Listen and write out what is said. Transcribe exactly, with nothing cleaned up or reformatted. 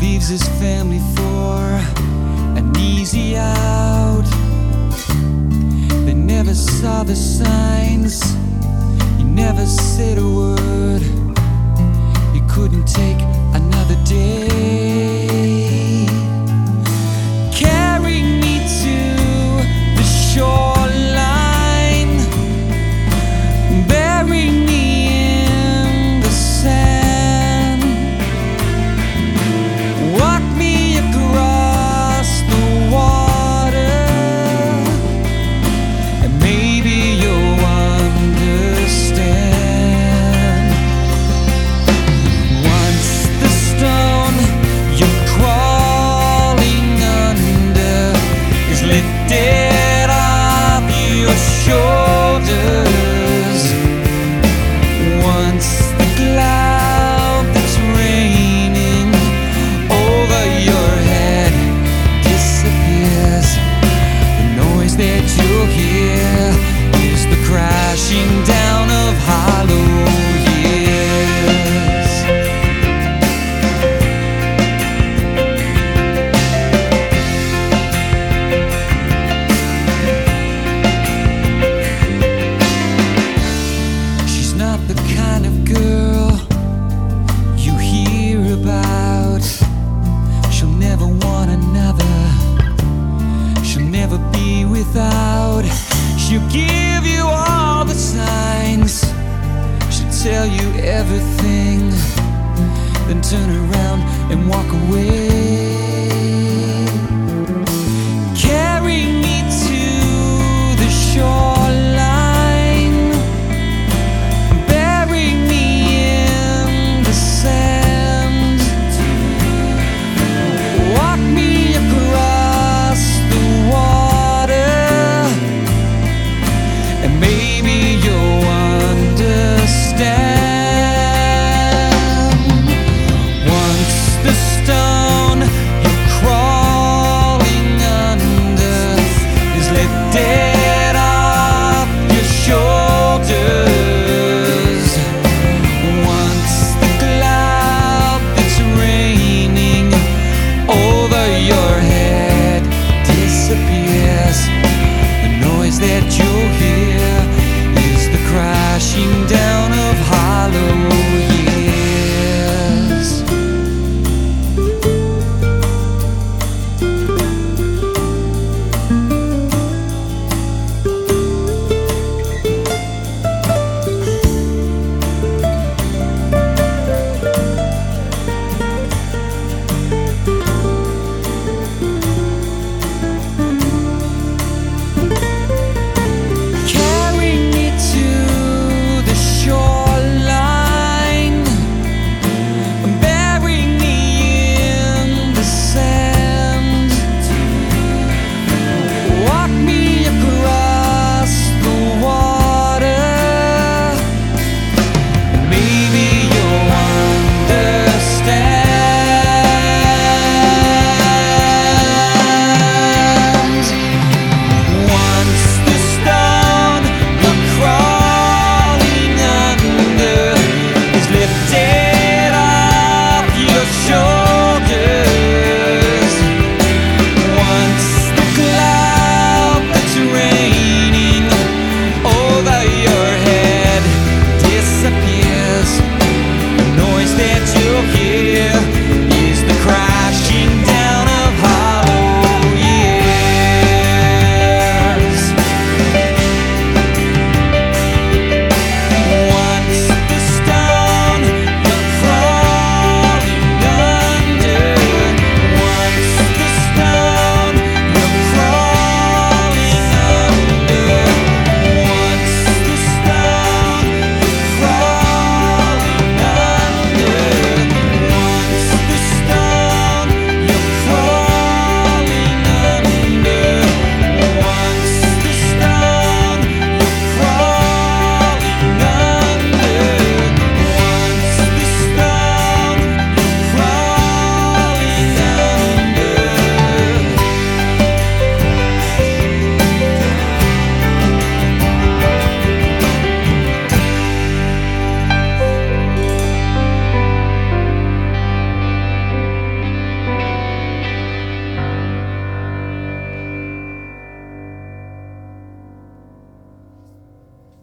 leaves his family for an easy out. They never saw the signs, he never said a word. He couldn't take another day. Carry me to the shoreline, bury me in the sand, walk me across the water, and maybe you'll understand. Once the stone you're crawling under is lifted off your shoulders, once the cloud that's raining over your head disappears, the noise that you'll hear is the crashing down of hollow years. She's not the kind of girl you hear about. She'll never want another, she'll never be without. She'll give you all the signs, she'll tell you everything, then turn around